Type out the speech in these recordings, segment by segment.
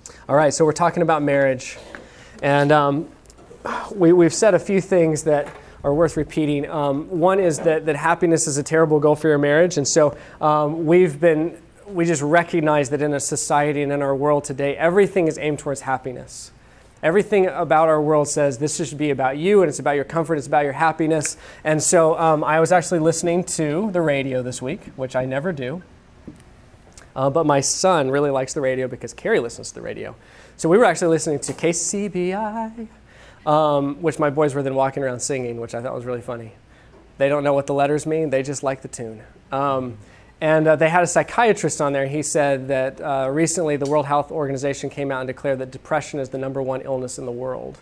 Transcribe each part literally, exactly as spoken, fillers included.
All right, so we're talking about marriage, and um, we, we've said a few things that are worth repeating. Um, one is that, that happiness is a terrible goal for your marriage, and so um, we've been, we just recognize that in a society and in our world today, everything is aimed towards happiness. Everything about our world says this should be about you, and it's about your comfort, it's about your happiness. And so um, I was actually listening to the radio this week, which I never do. Uh, but my son really likes the radio because Carrie listens to the radio. So we were actually listening to K C B I, um, which my boys were then walking around singing, which I thought was really funny. They don't know what the letters mean. They just like the tune. Um, and uh, they had a psychiatrist on there. He said that uh, recently the World Health Organization came out and declared that depression is the number one illness in the world.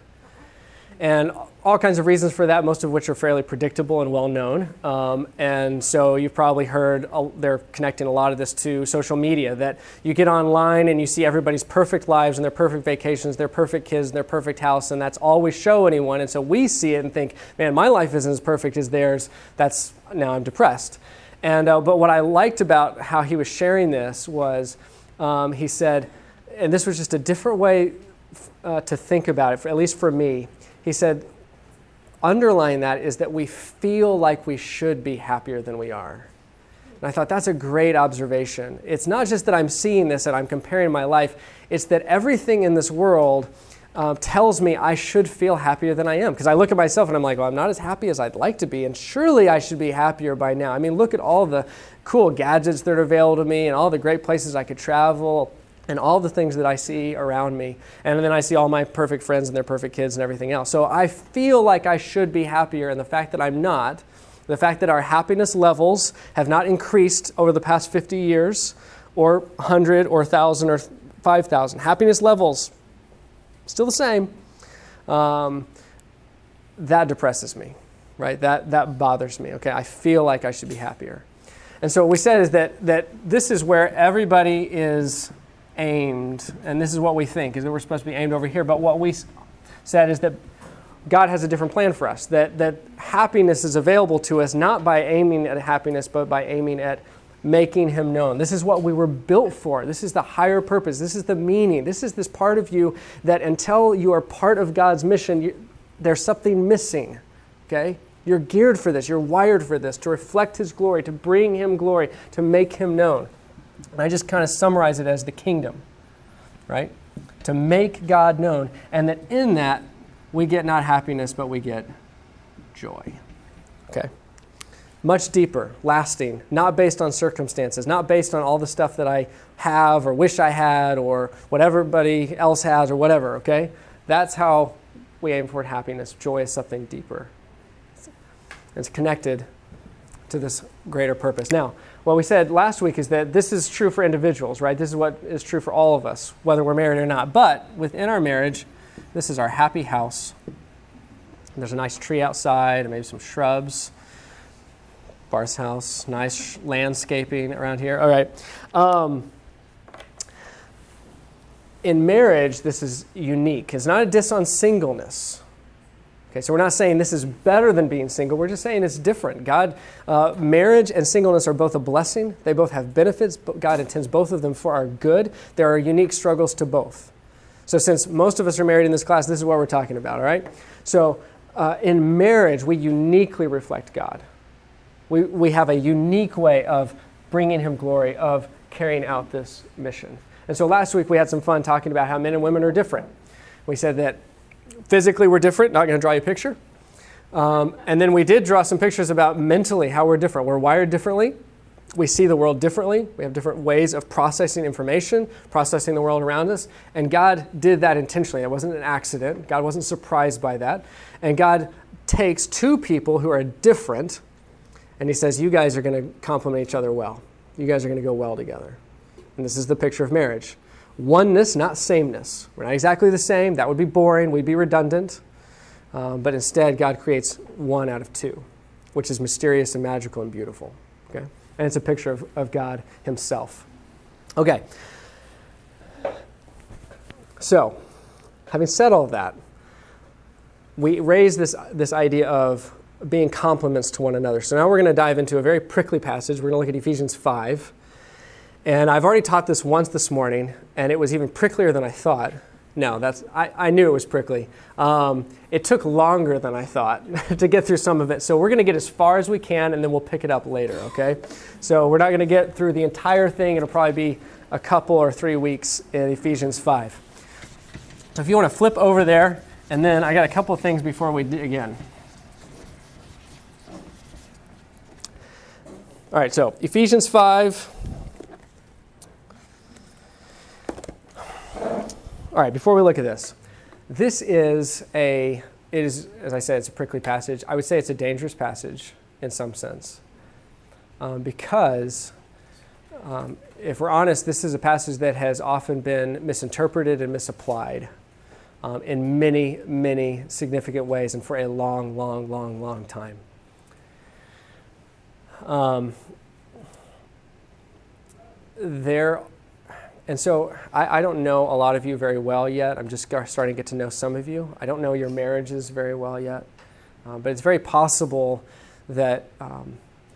And all kinds of reasons for that, most of which are fairly predictable and well known. Um, and so you've probably heard uh, they're connecting a lot of this to social media, that you get online and you see everybody's perfect lives and their perfect vacations, their perfect kids, and their perfect house, and that's all we show anyone. And so we see it and think, man, my life isn't as perfect as theirs. That's now I'm depressed. And uh, but what I liked about how he was sharing this was um, he said, and this was just a different way uh, to think about it, for, at least for me. He said, underlying that is that we feel like we should be happier than we are. And I thought that's a great observation. It's not just that I'm seeing this and I'm comparing my life. It's that everything in this world uh, tells me I should feel happier than I am. Because I look at myself and I'm like, well, I'm not as happy as I'd like to be. And surely I should be happier by now. I mean, look at all the cool gadgets that are available to me and all the great places I could travel, and all the things that I see around me. And then I see all my perfect friends and their perfect kids and everything else. So I feel like I should be happier, and the fact that I'm not, the fact that our happiness levels have not increased over the past fifty years, or one hundred, or one thousand, or five thousand. Happiness levels, still the same. Um, that depresses me, right? That, that bothers me, okay? I feel like I should be happier. And so what we said is that, that this is where everybody is aimed, and this is what we think, is that we're supposed to be aimed over here. But what we said is that God has a different plan for us, that, that happiness is available to us not by aiming at happiness, but by aiming at making Him known. This is what we were built for. This is the higher purpose. This is the meaning. This is this part of you that until you are part of God's mission, you, there's something missing, okay? You're geared for this. You're wired for this, to reflect His glory, to bring Him glory, to make Him known. And I just kind of summarize it as the kingdom, right? To make God known. And that in that, we get not happiness, but we get joy. Okay? Much deeper, lasting, not based on circumstances, not based on all the stuff that I have or wish I had or what everybody else has or whatever, okay? That's how we aim toward happiness. Joy is something deeper. It's connected to this greater purpose. Now, what we said last week is that this is true for individuals, right? This is what is true for all of us, whether we're married or not. But within our marriage, this is our happy house. There's a nice tree outside and maybe some shrubs. Bar's house, nice landscaping around here. All right. Um, in marriage, this is unique. It's not a diss on singleness. Okay, so we're not saying this is better than being single. We're just saying it's different. God, uh, marriage and singleness are both a blessing. They both have benefits. But God intends both of them for our good. There are unique struggles to both. So since most of us are married in this class, this is what we're talking about, all right? So uh, in marriage, we uniquely reflect God. We, we have a unique way of bringing Him glory, of carrying out this mission. And so last week we had some fun talking about how men and women are different. We said that physically we're different, not going to draw you a picture. Um, and then we did draw some pictures about mentally how we're different. We're wired differently. We see the world differently. We have different ways of processing information, processing the world around us. And God did that intentionally. It wasn't an accident. God wasn't surprised by that. And God takes two people who are different, and He says, you guys are going to complement each other well. You guys are going to go well together. And this is the picture of marriage. Oneness, not sameness. We're not exactly the same. That would be boring. We'd be redundant. Um, but instead, God creates one out of two, which is mysterious and magical and beautiful. Okay? And it's a picture of, of God Himself. Okay. So, having said all of that, we raise this, this idea of being complements to one another. So now we're going to dive into a very prickly passage. We're going to look at Ephesians five. And I've already taught this once this morning, and it was even pricklier than I thought. No, that's I, I knew it was prickly. Um, it took longer than I thought to get through some of it. So we're going to get as far as we can, and then we'll pick it up later, okay? So we're not going to get through the entire thing. It'll probably be a couple or three weeks in Ephesians five. So if you want to flip over there, and then I got a couple of things before we dig in. All right, so Ephesians five. All right, before we look at this, this is a, it is, as I said, it's a prickly passage. I would say it's a dangerous passage in some sense. Um, because, um, if we're honest, this is a passage that has often been misinterpreted and misapplied um, in many, many significant ways and for a long, long, long, long time. Um, there And so I, I don't know a lot of you very well yet. I'm just starting to get to know some of you. I don't know your marriages very well yet. Um, but it's very possible that um,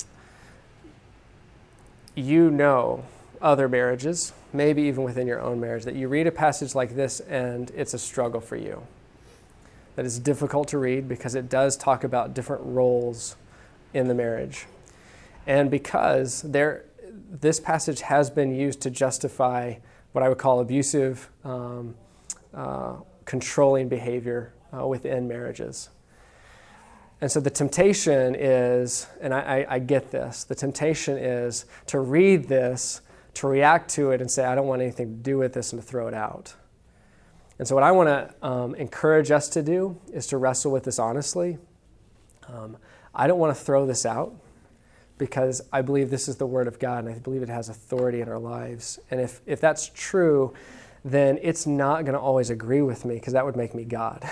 you know other marriages, maybe even within your own marriage, that you read a passage like this and it's a struggle for you. That it's difficult to read because it does talk about different roles in the marriage. And because there... this passage has been used to justify what I would call abusive, um, uh, controlling behavior uh, within marriages. And so the temptation is, and I, I, I get this, the temptation is to read this, to react to it and say, I don't want anything to do with this, and to throw it out. And so what I want to um, encourage us to do is to wrestle with this honestly. Um, I don't want to throw this out, because I believe this is the Word of God, and I believe it has authority in our lives. And if, if that's true, then it's not going to always agree with me, because that would make me God.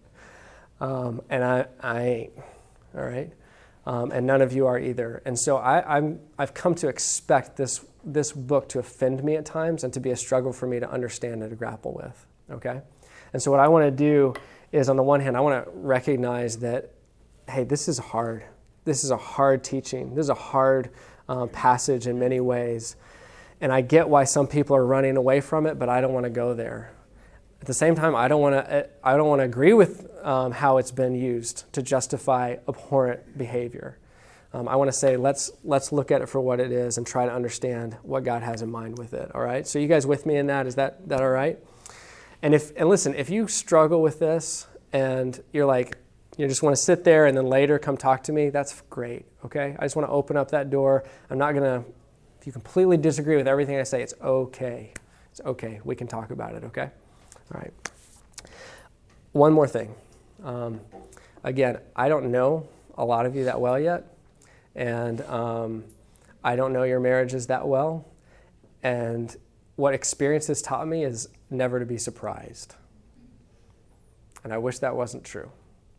um, and I, I ain't, all right? Um, and none of you are either. And so I, I'm, I've come to expect this, this book to offend me at times and to be a struggle for me to understand and to grapple with, okay? And so what I want to do is, on the one hand, I want to recognize that, hey, this is hard. This is a hard teaching. This is a hard um, passage in many ways. And I get why some people are running away from it, but I don't want to go there. At the same time, I don't want to I don't want to agree with um, how it's been used to justify abhorrent behavior. Um, I want to say, let's let's look at it for what it is and try to understand what God has in mind with it. All right? So you guys with me in that? Is that, that all right? And if and listen, if you struggle with this and you're like, you just want to sit there and then later come talk to me, that's great, okay? I just want to open up that door. I'm not going to, if you completely disagree with everything I say, it's okay. It's okay. We can talk about it, okay? All right. One more thing. Um, again, I don't know a lot of you that well yet, and um, I don't know your marriages that well, and what experience has taught me is never to be surprised. And I wish that wasn't true.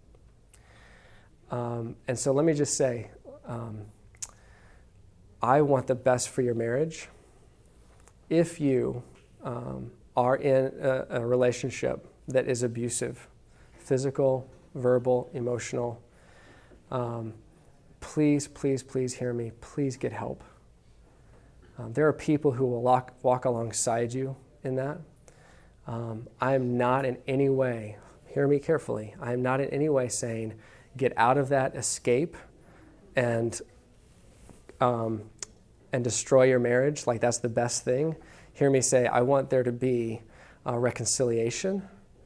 Um, and so let me just say, um, I want the best for your marriage. If you um, are in a, a relationship that is abusive, physical, verbal, emotional, um, please, please, please hear me. Please get help. Um, there are people who will walk, walk alongside you in that. Um, I am not in any way, hear me carefully, I am not in any way saying, get out of that, escape, and um, and destroy your marriage, like that's the best thing. Hear me say, I want there to be uh, reconciliation,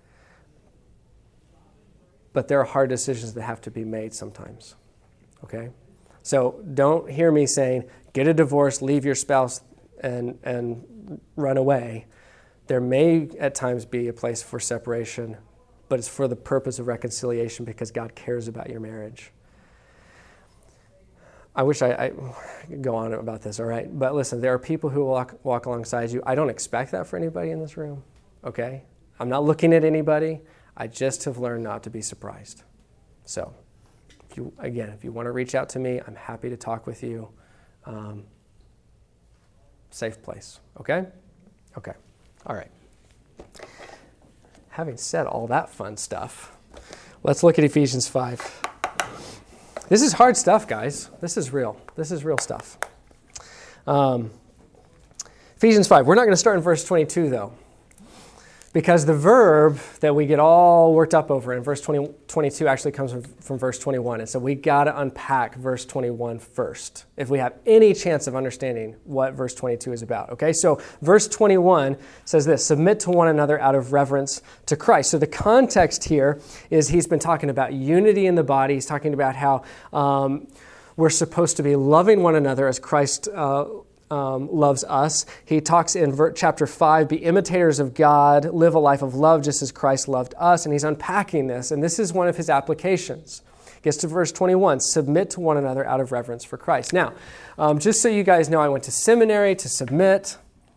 but there are hard decisions that have to be made sometimes, okay? So don't hear me saying, get a divorce, leave your spouse, and and run away. There may at times be a place for separation, but it's for the purpose of reconciliation because God cares about your marriage. I wish I, I could go on about this, all right? But listen, there are people who walk, walk alongside you. I don't expect that for anybody in this room, okay? I'm not looking at anybody. I just have learned not to be surprised. So, if you, again, if you want to reach out to me, I'm happy to talk with you. Um, safe place, okay? Okay, all right. Having said all that fun stuff, let's look at Ephesians five. This is hard stuff, guys. This is real. This is real stuff. Um, Ephesians five. We're not going to start in verse twenty-two, though, because the verb that we get all worked up over in verse twenty, twenty-two actually comes from, from verse twenty-one. And so we got to unpack verse twenty-one first if we have any chance of understanding what verse twenty-two is about. Okay, so verse twenty-one says this: submit to one another out of reverence to Christ. So the context here is he's been talking about unity in the body. He's talking about how um, we're supposed to be loving one another as Christ uh Um, loves us. He talks in ver- chapter five, be imitators of God, live a life of love just as Christ loved us. And he's unpacking this, and this is one of his applications. Gets to verse twenty-one, submit to one another out of reverence for Christ. Now, um, just so you guys know, I went to seminary. To submit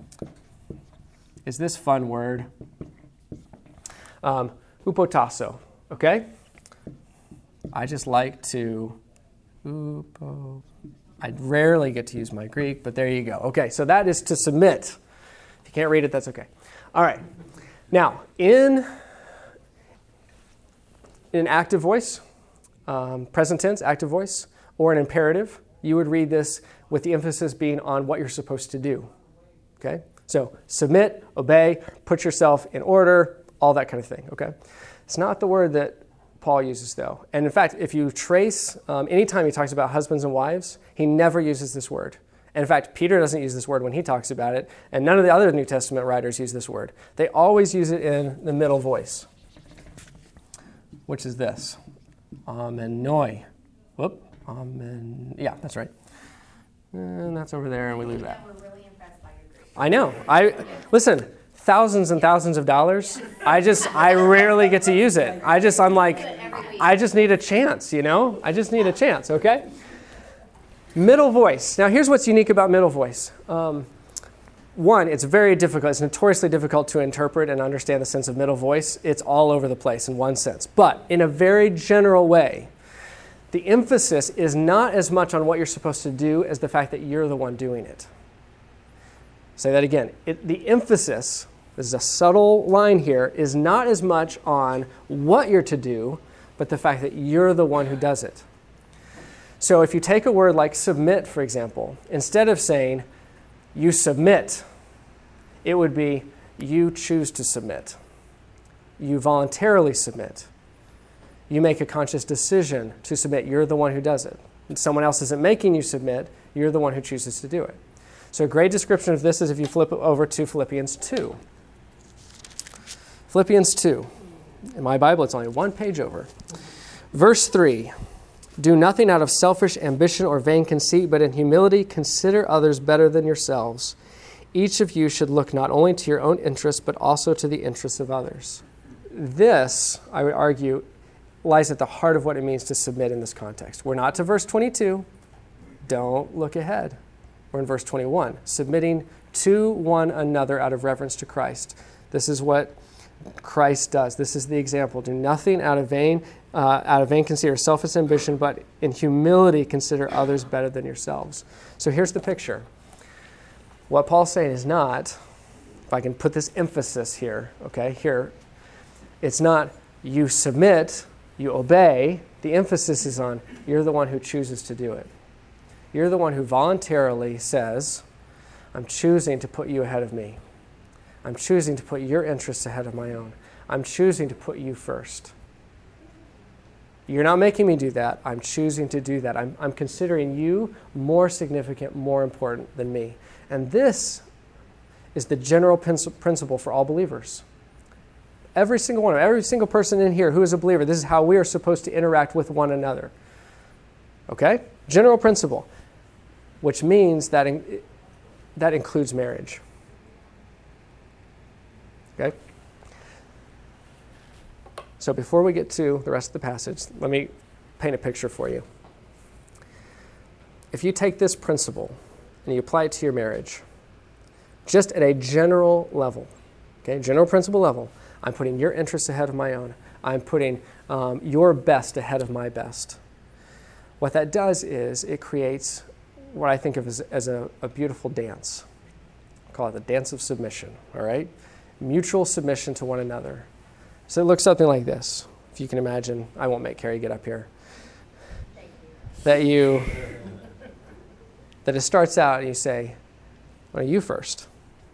is this fun word, um, hupotasso, okay? I just like to, hupo, I rarely get to use my Greek, but there you go. Okay, so that is to submit. If you can't read it, that's okay. All right. Now, in, in active voice, um, present tense, active voice, or an imperative, you would read this with the emphasis being on what you're supposed to do. Okay? So submit, obey, put yourself in order, all that kind of thing. Okay? It's not the word that Paul uses, though. And in fact, if you trace, um, anytime he talks about husbands and wives, he never uses this word. And in fact, Peter doesn't use this word when he talks about it, and none of the other New Testament writers use this word. They always use it in the middle voice, which is this. Amenoi. Whoop. Amen. Yeah, that's right. And that's over there, and we leave that. We're really impressed by your Greek. I know. I listen. Thousands and thousands of dollars. I just, I rarely get to use it. I just, I'm like, I just need a chance, you know? I just need a chance, okay? Middle voice. Now, here's what's unique about middle voice. Um, one, it's very difficult. It's notoriously difficult to interpret and understand the sense of middle voice. It's all over the place in one sense. But in a very general way, the emphasis is not as much on what you're supposed to do as the fact that you're the one doing it. Say that again. It, the emphasis, this is a subtle line here, is not as much on what you're to do, but the fact that you're the one who does it. So if you take a word like submit, for example, instead of saying you submit, it would be you choose to submit. You voluntarily submit. You make a conscious decision to submit. You're the one who does it. And someone else isn't making you submit. You're the one who chooses to do it. So a great description of this is if you flip it over to Philippians two. Philippians two. In my Bible, it's only one page over. Verse three. Do nothing out of selfish ambition or vain conceit, but in humility consider others better than yourselves. Each of you should look not only to your own interests, but also to the interests of others. This, I would argue, lies at the heart of what it means to submit in this context. We're not to verse twenty-two. Don't look ahead. We're in verse twenty-one. Submitting to one another out of reverence to Christ. This is what Christ does. This is the example. Do nothing out of vain, uh, out of vain conceit or selfish ambition, but in humility consider others better than yourselves. So here's the picture. What Paul's saying is not, if I can put this emphasis here, okay, here, it's not you submit, you obey. The emphasis is on you're the one who chooses to do it. You're the one who voluntarily says, I'm choosing to put you ahead of me. I'm choosing to put your interests ahead of my own. I'm choosing to put you first. You're not making me do that. I'm choosing to do that. I'm, I'm considering you more significant, more important than me. And this is the general principle for all believers. Every single one, every single person in here who is a believer, this is how we are supposed to interact with one another. Okay? General principle, which means that in, that includes marriage. Okay? So before we get to the rest of the passage, let me paint a picture for you. If you take this principle and you apply it to your marriage, just at a general level, okay, general principle level, I'm putting your interests ahead of my own. I'm putting um, your best ahead of my best. What that does is it creates what I think of as, as a, a beautiful dance. I call it the dance of submission, all right? Mutual submission to one another. So it looks something like this. If you can imagine, I won't make Carrie get up here. Thank you. That you, that it starts out and you say, well, you first.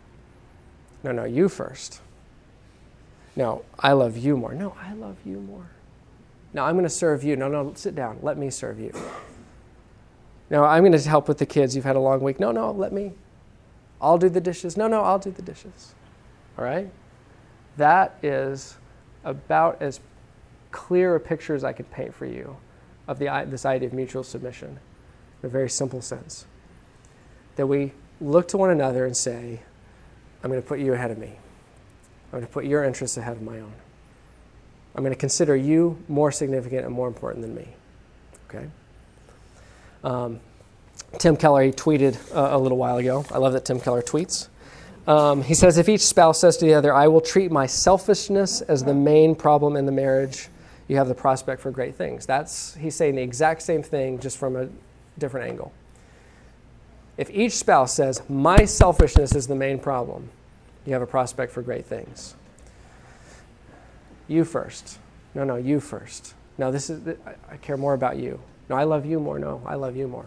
No, no, you first. No, I love you more. No, I love you more. No, I'm going to serve you. No, no, sit down. Let me serve you. No, I'm going to help with the kids. You've had a long week. No, no, let me. I'll do the dishes. No, no, I'll do the dishes. All right? That is about as clear a picture as I could paint for you of the this idea of mutual submission in a very simple sense. That we look to one another and say, I'm going to put you ahead of me. I'm going to put your interests ahead of my own. I'm going to consider you more significant and more important than me. Okay? Um, Tim Keller, he tweeted uh, a little while ago. I love that Tim Keller tweets. Um, he says, if each spouse says to the other, I will treat my selfishness as the main problem in the marriage, you have the prospect for great things. That's, he's saying the exact same thing, just from a different angle. If each spouse says, my selfishness is the main problem, you have a prospect for great things. You first. No, no, you first. No, this is, I care more about you. No, I love you more. No, I love you more.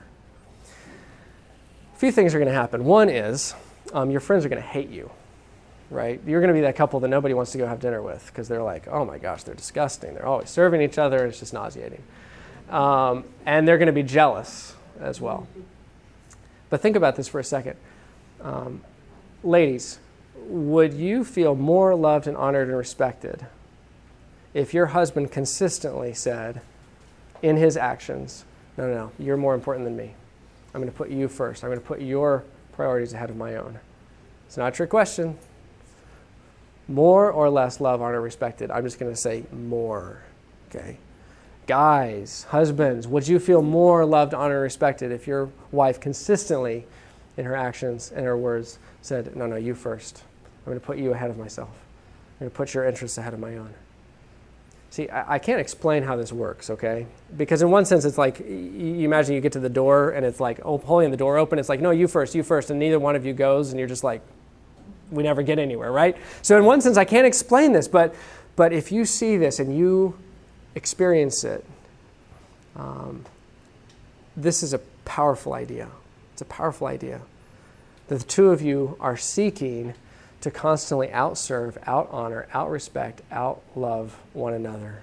A few things are going to happen. One is um, your friends are going to hate you, right? You're going to be that couple that nobody wants to go have dinner with because they're like, oh my gosh, they're disgusting. They're always serving each other. It's just nauseating. Um, and they're going to be jealous as well. But think about this for a second. Um, ladies, would you feel more loved and honored and respected if your husband consistently said in his actions, no, no, no, you're more important than me. I'm going to put you first. I'm going to put your priorities ahead of my own. It's not a trick question. More or less love, honor, respected. I'm just going to say more. Okay. Guys, husbands, would you feel more loved, honored, respected if your wife consistently in her actions and her words said, no, no, you first. I'm going to put you ahead of myself. I'm going to put your interests ahead of my own. See, I, I can't explain how this works, okay? Because in one sense, it's like, you, you imagine you get to the door and it's like, oh, holding the door open. It's like, no, you first, you first. And neither one of you goes and you're just like, we never get anywhere, right? So in one sense, I can't explain this. But, but if you see this and you experience it, um, this is a powerful idea. It's a powerful idea. That the two of you are seeking to constantly outserve, out-honor, out-respect, out-love one another.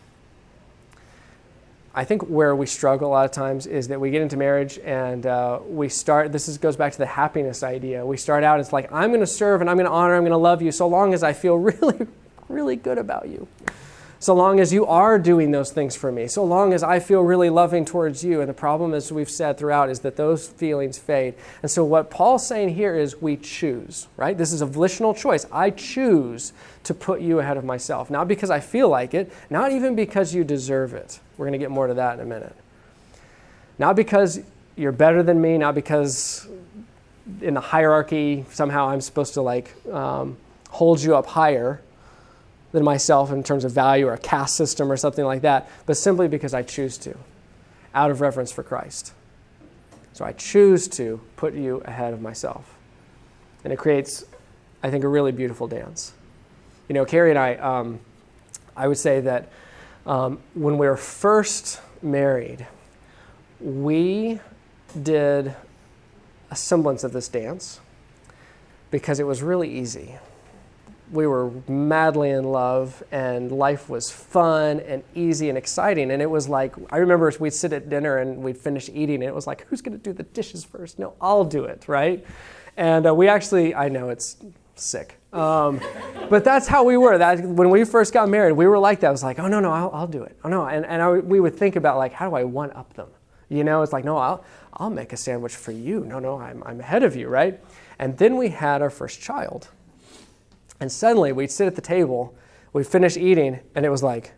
I think where we struggle a lot of times is that we get into marriage and uh, we start, this is, goes back to the happiness idea. We start out, it's like, I'm going to serve and I'm going to honor, I'm going to love you so long as I feel really, really good about you. So long as you are doing those things for me, so long as I feel really loving towards you. And the problem, as we've said throughout, is that those feelings fade. And so what Paul's saying here is we choose, right? This is a volitional choice. I choose to put you ahead of myself. Not because I feel like it, not even because you deserve it. We're going to get more to that in a minute. Not because you're better than me, not because in the hierarchy somehow I'm supposed to like um, hold you up higher than myself in terms of value or a caste system or something like that, but simply because I choose to, out of reverence for Christ. So I choose to put you ahead of myself. And it creates, I think, a really beautiful dance. You know, Carrie and I, um, I would say that um, when we were first married, we did a semblance of this dance because it was really easy. We were madly in love, and life was fun and easy and exciting. And it was like, I remember we'd sit at dinner and we'd finish eating, and it was like, who's going to do the dishes first? No, I'll do it, right? And uh, we actually, I know it's sick, um, but that's how we were. That when we first got married, we were like that. I was like, oh, no, no, I'll, I'll do it. Oh, no. And, and I, we would think about, like, how do I one-up them? You know, it's like, no, I'll, I'll make a sandwich for you. No, no, I'm, I'm ahead of you, right? And then we had our first child. And suddenly we'd sit at the table, we'd finish eating, and it was like,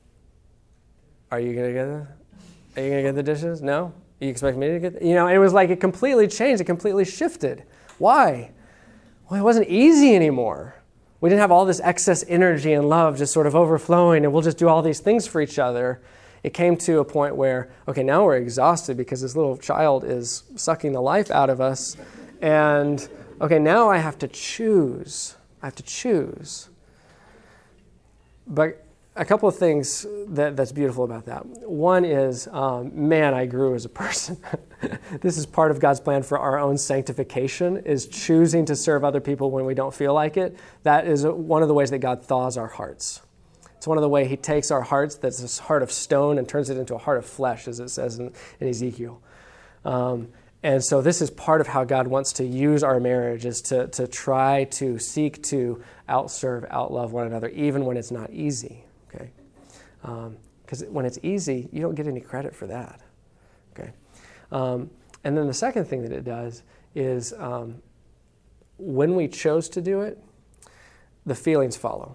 are you going to get the, are you going to get the dishes? No? You expect me to get the, you know, it was like it completely changed, it completely shifted. Why? Well, it wasn't easy anymore. We didn't have all this excess energy and love just sort of overflowing, and we'll just do all these things for each other. It came to a point where, okay, now we're exhausted because this little child is sucking the life out of us, and okay, now I have to choose. I have to choose. But a couple of things that, that's beautiful about that. One is, um, man, I grew as a person. This is part of God's plan for our own sanctification, is choosing to serve other people when we don't feel like it. That is one of the ways that God thaws our hearts. It's one of the ways he takes our hearts, that's this heart of stone, and turns it into a heart of flesh, as it says in, in Ezekiel. Um, and so this is part of how God wants to use our marriage, is to, to try to seek to outserve, outlove one another, even when it's not easy. Okay, because um, when it's easy, you don't get any credit for that. Okay, um, and then the second thing that it does is um, when we chose to do it, the feelings follow.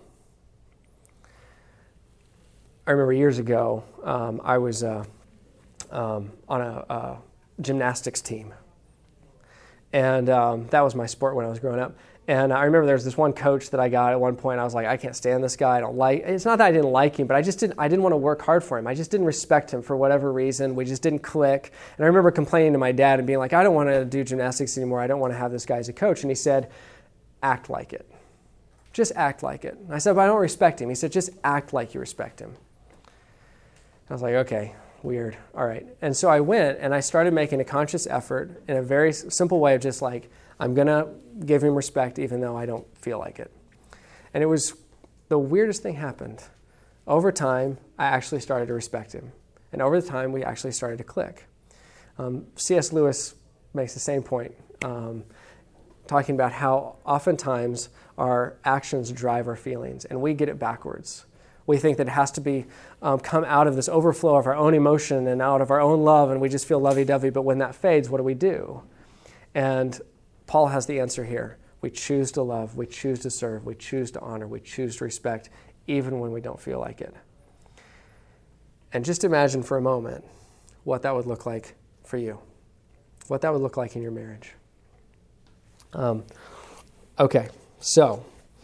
I remember years ago, um, I was uh, um, on a, a gymnastics team, and um, that was my sport when I was growing up. And I remember there was this one coach that I got at one point. I was like, I can't stand this guy. I don't like. It's not that I didn't like him, but I just didn't. I didn't want to work hard for him. I just didn't respect him for whatever reason. We just didn't click. And I remember complaining to my dad and being like, I don't want to do gymnastics anymore. I don't want to have this guy as a coach. And he said, act like it. Just act like it. And I said, but I don't respect him. He said, just act like you respect him. I was like, okay, weird. All right. And so I went and I started making a conscious effort in a very simple way of just like, I'm going to give him respect even though I don't feel like it. And it was the weirdest thing happened. Over time, I actually started to respect him. And over the time, we actually started to click. Um, C S Lewis makes the same point, um, talking about how oftentimes our actions drive our feelings, and we get it backwards. We think that it has to be um, come out of this overflow of our own emotion and out of our own love, and we just feel lovey-dovey. But when that fades, what do we do? And Paul has the answer here. We choose to love, we choose to serve, we choose to honor, we choose to respect, even when we don't feel like it. And just imagine for a moment what that would look like for you, what that would look like in your marriage. Um, okay, so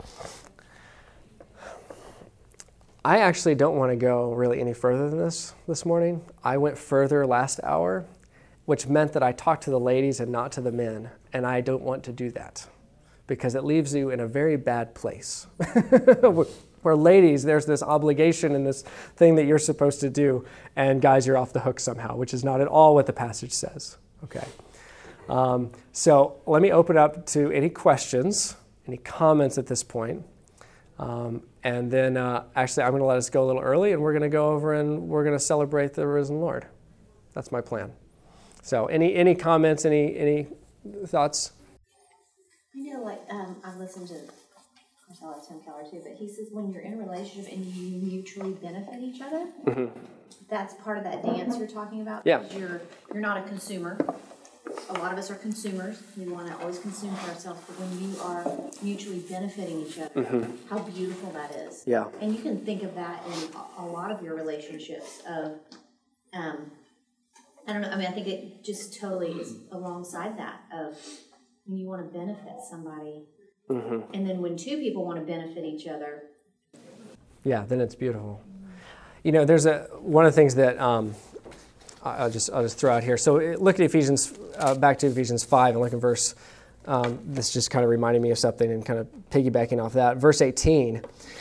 I actually don't want to go really any further than this this morning. I went further last hour, which meant that I talked to the ladies and not to the men, and I don't want to do that because it leaves you in a very bad place. Where ladies, there's this obligation and this thing that you're supposed to do, and guys, you're off the hook somehow, which is not at all what the passage says. Okay. Um, so let me open up to any questions, any comments at this point. Um, and then uh, actually I'm going to let us go a little early, and we're going to go over and we're going to celebrate the risen Lord. That's my plan. So any any comments, any any thoughts? I know, like, um, I listened to, of course I love Tim Keller too, but he says when you're in a relationship and you mutually benefit each other, mm-hmm. that's part of that dance you're talking about. Yeah. You're, you're not a consumer. A lot of us are consumers. We want to always consume for ourselves, but when you are mutually benefiting each other, mm-hmm. how beautiful that is. Yeah. And you can think of that in a, a lot of your relationships of, um, I don't know, I mean, I think it just totally is alongside that of when you want to benefit somebody. Mm-hmm. And then when two people want to benefit each other. Yeah, then it's beautiful. You know, there's a one of the things that um, I'll just I'll just throw out here. So look at Ephesians, uh, back to Ephesians five, and look at verse, um, this just kind of reminded me of something and kind of piggybacking off that. Verse eighteen.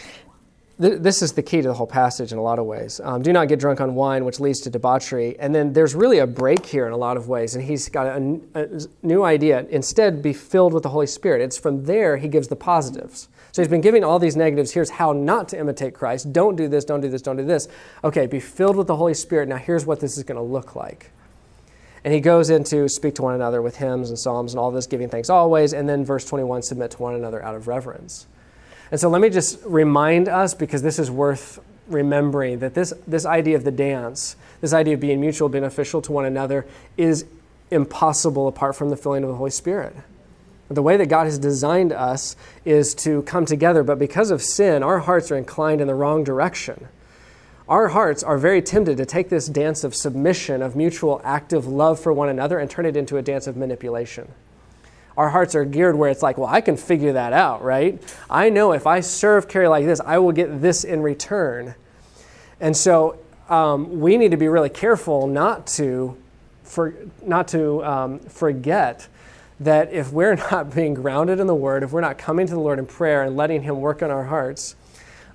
This is the key to the whole passage in a lot of ways. Um, do not get drunk on wine, which leads to debauchery. And then there's really a break here in a lot of ways. And he's got a, a new idea. Instead, be filled with the Holy Spirit. It's from there he gives the positives. So he's been giving all these negatives. Here's how not to imitate Christ. Don't do this, don't do this, don't do this. Okay, be filled with the Holy Spirit. Now here's what this is going to look like. And he goes into speak to one another with hymns and psalms and all this, giving thanks always. And then verse twenty-one, submit to one another out of reverence. And so let me just remind us, because this is worth remembering, that this, this idea of the dance, this idea of being mutually beneficial to one another is impossible apart from the filling of the Holy Spirit. The way that God has designed us is to come together, but because of sin, our hearts are inclined in the wrong direction. Our hearts are very tempted to take this dance of submission, of mutual active love for one another, and turn it into a dance of manipulation. Our hearts are geared where it's like, well, I can figure that out, right? I know if I serve Carrie like this, I will get this in return. And so um, we need to be really careful not to, for, not to um, forget that if we're not being grounded in the Word, if we're not coming to the Lord in prayer and letting Him work on our hearts,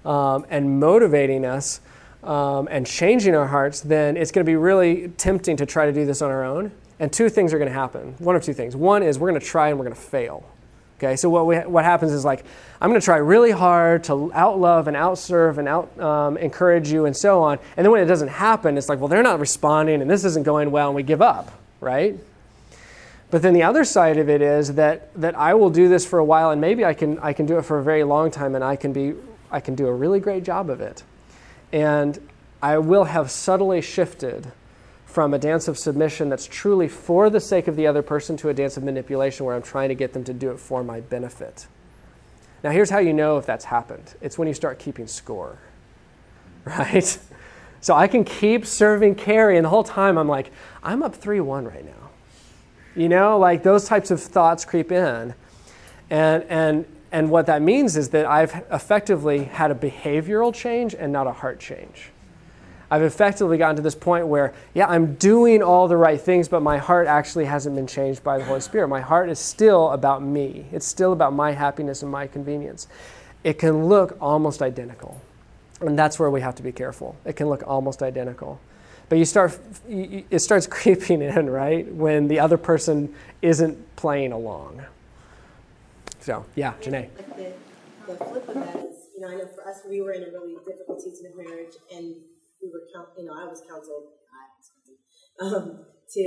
um, and motivating us um, and changing our hearts, then it's going to be really tempting to try to do this on our own. And two things are going to happen. One of two things. One is we're going to try and we're going to fail. Okay, so what we, what happens is like, I'm going to try really hard to outlove and outserve and out um, encourage you and so on. And then when it doesn't happen, it's like, well, they're not responding and this isn't going well, and we give up, right? But then the other side of it is that that I will do this for a while, and maybe I can I can do it for a very long time, and I can be I can do a really great job of it. And I will have subtly shifted from a dance of submission that's truly for the sake of the other person to a dance of manipulation where I'm trying to get them to do it for my benefit. Now, here's how you know if that's happened. It's when you start keeping score, right? So I can keep serving Carrie, and the whole time I'm like, I'm up three one right now. You know, like those types of thoughts creep in. And, and, and what that means is that I've effectively had a behavioral change and not a heart change. I've effectively gotten to this point where, yeah, I'm doing all the right things, but my heart actually hasn't been changed by the Holy Spirit. My heart is still about me. It's still about my happiness and my convenience. It can look almost identical. And that's where we have to be careful. It can look almost identical. But you start, it starts creeping in, right, when the other person isn't playing along. So, yeah, Janae. The, the flip of that is, you know, I know for us, we were in a really difficult season of marriage, and we were, you know, I was counseled, I was counseled, um, to,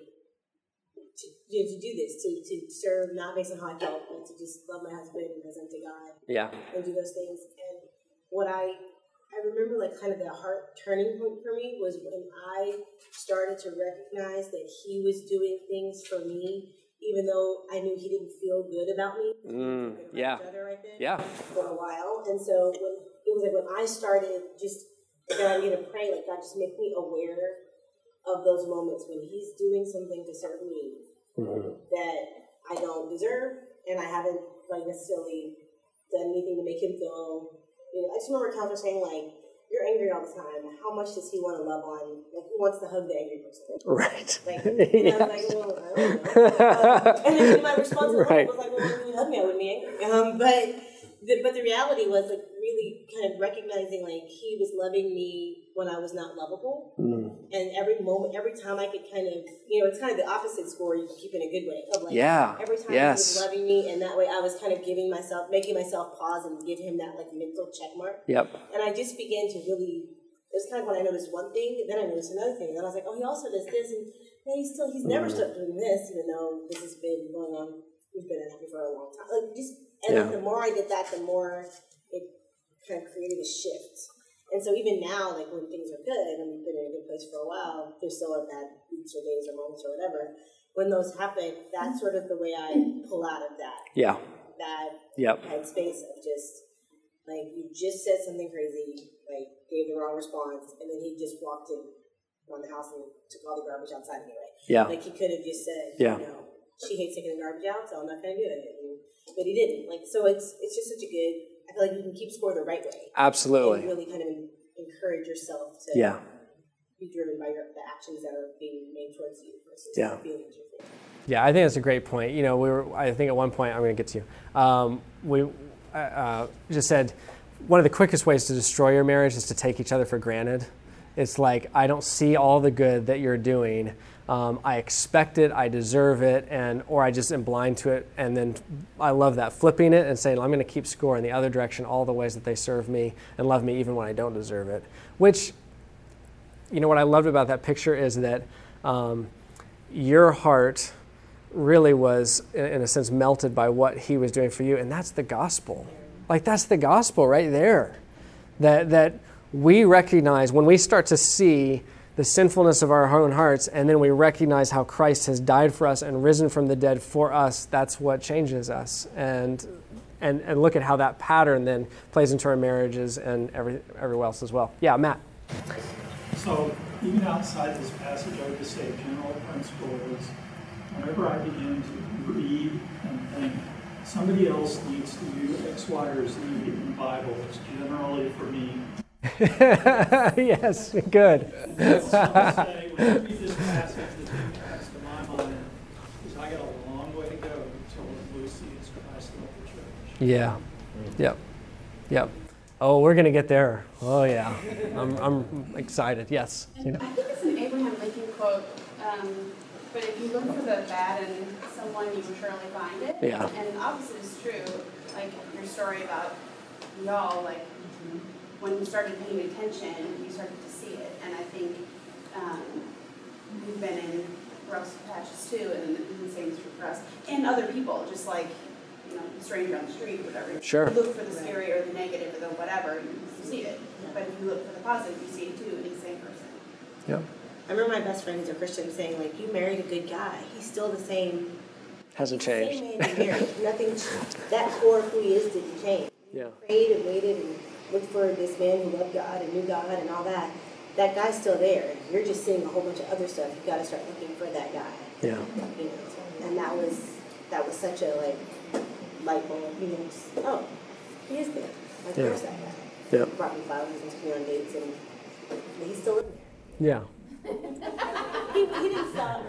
to, you know, to do this, to, to serve not based on how I felt, but to just love my husband as unto God. Yeah. And do those things. And what I, I remember, like, kind of the heart turning point for me was when I started to recognize that he was doing things for me, even though I knew he didn't feel good about me. Mm, yeah. Each other right then yeah. For a while. And so when it was like when I started just God, I'm going to pray, like, God, just make me aware of those moments when he's doing something to serve me mm-hmm. that I don't deserve, and I haven't, like, necessarily done anything to make him feel, you know, I just remember Counselor saying, like, you're angry all the time. How much does he want to love on? Like, who wants to hug the angry person? Right. Like, and I was like, well, I don't know. Um, and then my response right. was like, well, when you hug me, I wouldn't be angry. Um, but, the, but the reality was, like, really kind of recognizing, like, he was loving me when I was not lovable. Mm. And every moment, every time I could kind of, you know, it's kind of the opposite score you can keep in a good way. Of like, yeah. Every time yes. he was loving me, and that way I was kind of giving myself, making myself pause and give him that, like, mental check mark. Yep. And I just began to really, it was kind of when I noticed one thing, and then I noticed another thing. And I was like, oh, he also does this, and man, he's still, he's never mm. stopped doing this, even though this has been going on, we've been at it for a long time. Like, just, and yeah. the more I did that, the more it kind of created a shift. And so even now, like, when things are good, and we've been in a good place for a while, there's still are bad weeks or days or moments or whatever. When those happen, that's sort of the way I pull out of that. Yeah. Bad yep. headspace of just, like, you just said something crazy, like, gave the wrong response, and then he just walked in around the house and took all the garbage outside anyway. Yeah. Like, he could have just said, yeah. you know, she hates taking the garbage out, so I'm not going to do it. And, but he didn't. Like, so it's it's just such a good, I feel like you can keep score the right way. Absolutely. And really kind of encourage yourself to yeah. be driven by your, the actions that are being made towards you versus yeah. the feelings you feel. Yeah, I think that's a great point. You know, we were, I think at one point, I'm going to get to you, um, we uh, just said one of the quickest ways to destroy your marriage is to take each other for granted. It's like, I don't see all the good that you're doing. Um, I expect it, I deserve it, and or I just am blind to it. And then I love that, flipping it and saying, I'm going to keep score in the other direction, all the ways that they serve me and love me even when I don't deserve it. Which, you know, what I loved about that picture is that um, your heart really was, in a sense, melted by what he was doing for you. And that's the gospel. Like, that's the gospel right there. That that we recognize when we start to see the sinfulness of our own hearts, and then we recognize how Christ has died for us and risen from the dead for us, that's what changes us. And and and look at how that pattern then plays into our marriages and every everywhere else as well. Yeah, Matt. So even outside this passage, I would just say a general principle is whenever I begin to read and think somebody else needs to do X, Y, or Z in the Bible, it's generally for me. Yes, good. So I'll say, when I read this passage, the thing that comes to my mind is I got a long way to go until Lucy is Christ of the church. Yeah. Yep. Yep. Oh, we're going to get there. Oh, yeah. I'm, I'm excited. Yes. You know. I think it's an Abraham Lincoln quote, um, but if you look for the bad in someone, you will surely find it. Yeah. And the opposite is true. Like your story about y'all, like when you started paying attention, you started to see it. And I think um, we've been in rough patches too, and the same is true for us. And other people, just like, you know, a stranger on the street or whatever. Sure. You look for the scary or the negative or the whatever, you see it. But if you look for the positive, you see it too in the same person. Yeah. I remember my best friend who's a Christian saying, like, you married a good guy. He's still the same. Hasn't Same changed. man you married. Nothing, that core of who he is didn't change. Yeah. Prayed and waited and looked for this man who loved God and knew God and all that. That guy's still there. You're just seeing a whole bunch of other stuff. You got to start looking for that guy. Yeah. You know, and that was that was such a like light bulb. You know, just, oh, he is there. Like, Yeah. there's that guy. Yeah. Brought me flowers and took me on dates, and he's still in there. Yeah. He, he didn't stop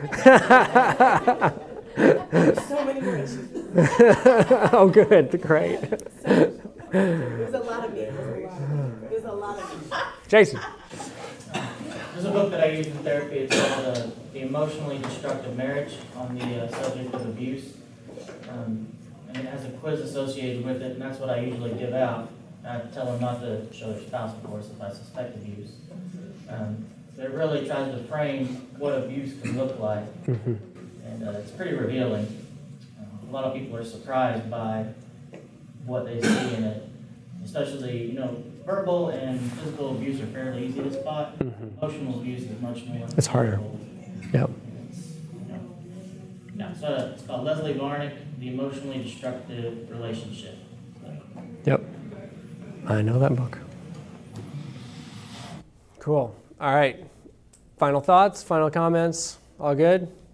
or anything. There's so many more issues. Oh, good. Great. There's a lot of me. There's a lot of me. There's a lot of me. Jason. There's a book that I use in therapy. It's called uh, The Emotionally Destructive Marriage, on the uh, subject of abuse. Um, and it has a quiz associated with it, and that's what I usually give out. I tell them not to show their spouse, of course, if I suspect abuse. Um, but it really tries to frame what abuse can look like. Mm-hmm. And uh, it's pretty revealing. Uh, a lot of people are surprised by what they see in it, especially, you know, verbal and physical abuse are fairly easy to spot. Mm-hmm. Emotional abuse is much more. It's harder. difficult. Yep. It's, you know, yeah, so it's called Leslie Varnick, The Emotionally Destructive Relationship. Yep. I know that book. Cool. All right. Final thoughts, final comments? All good?